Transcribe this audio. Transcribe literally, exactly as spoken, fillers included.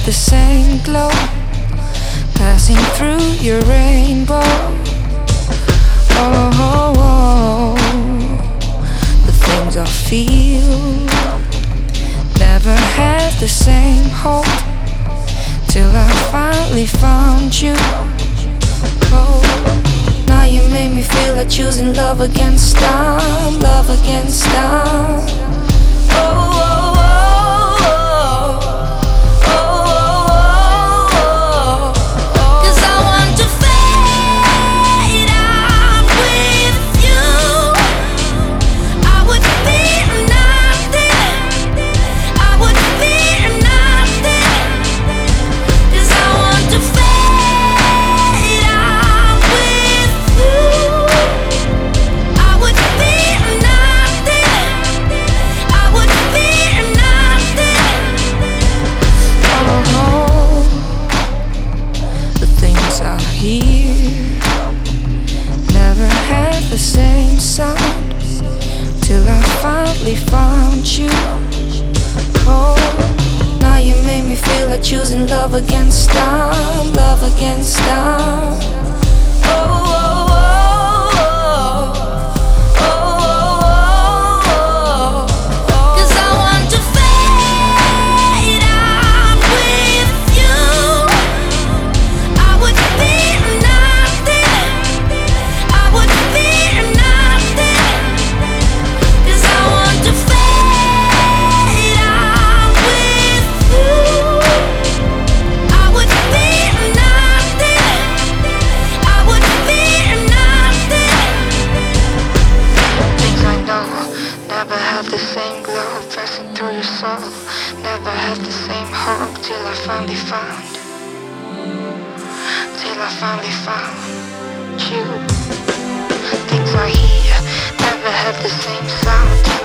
the same glow, passing through your rainbow. Oh, oh, oh. The things I feel never had the same hold till I finally found you. Oh, now you make me feel like choosing love against time, love against time. Oh, oh, oh, oh, oh, oh, oh. 'Cause I want to fade out with you. I would fear nothing, I would fear nothing. 'Cause I want to fade out with you. I would fear nothing, I would fear nothing. Oh, the things I hear never had the same sound till I finally found you. Oh, now you make me feel like choosing love against time, love against time. Oh, oh, oh, oh, oh, oh, oh. 'Cause I want to fade out with you. I would fear nothing, I would fear nothing. 'Cause I want to fade out with you. I would fear nothing, I would fear nothing. Things I know never had the same glow, passing through your soul. Never had the same hope till I finally found, till I finally found you. Things I hear never had the same sound till